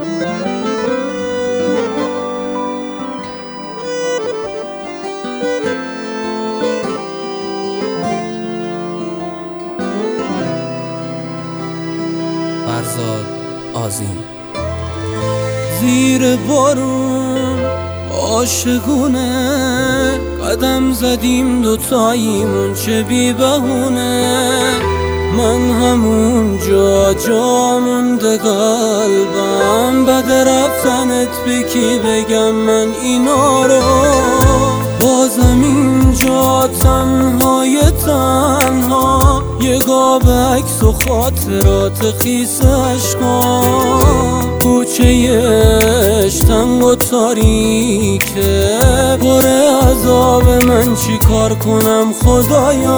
فرزاد آذین. زیر بارون عاشقونه قدم زدیم دوتاییمون چه بی بهونه، من همون جا مونده قلبم، بد رفتنت به کی بگم من اینا رو، بازم اینجا تنهای تنها، یه قاب عکس و خاطرات خیس عشقام، کوچه‌اش تنگ و تاریکه، پر عذاب من چی کار کنم خدایا.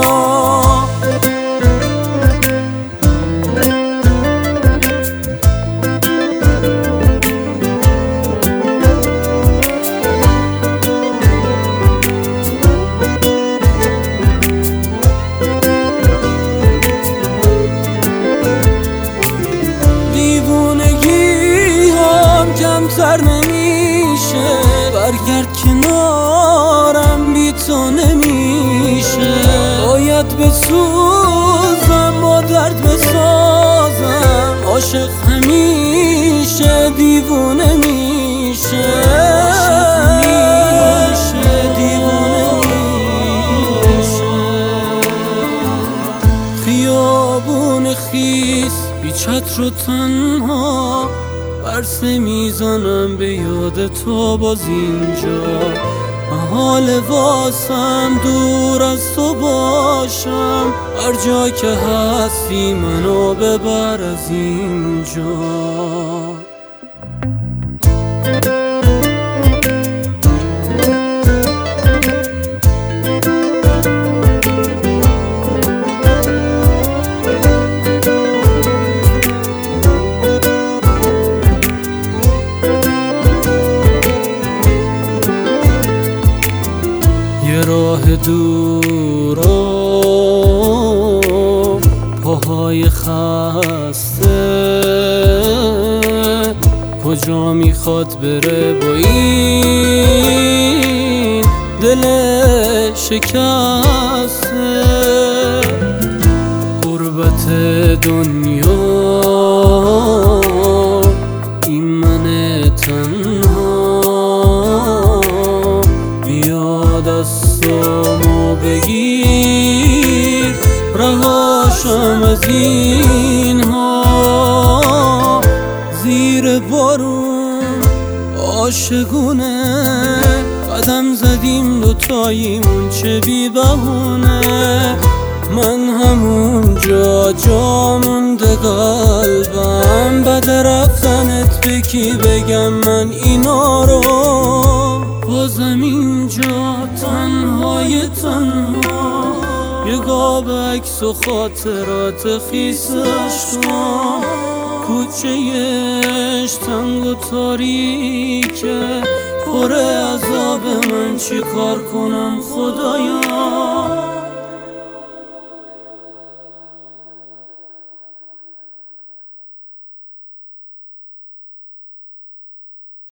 کمتر نمیشه، برگرد کنارم بی تو نمیشه، باید بسوزم با درد بسازم، عاشق همیشه دیوونه میشه، خیابون خیس بی چتر و تنها، برسه میزنم به یاد تو باز اینجا، محال واسم دور از تو باشم، هر جا که هستی منو ببر از اینجا. یه راه دور و پاهای خسته، کجا میخواد بره با این دل شکسته، غربت دنیا این من تنها، بیا دستامو بگیر رهاشم از اینها، زیر بارون عاشقونه قدم زدیم دوتاییمون چه بی بهونه، من همون جا مونده قلبم، بد رفتنت به کی بگم من اینا رو، بازم اینجا تنهای تنها، یه قاب عکس و خاطرات خیس عشقام، کوچه‌اش تنگ و تاریکه، پر عذاب من چی کار کنم خدایا.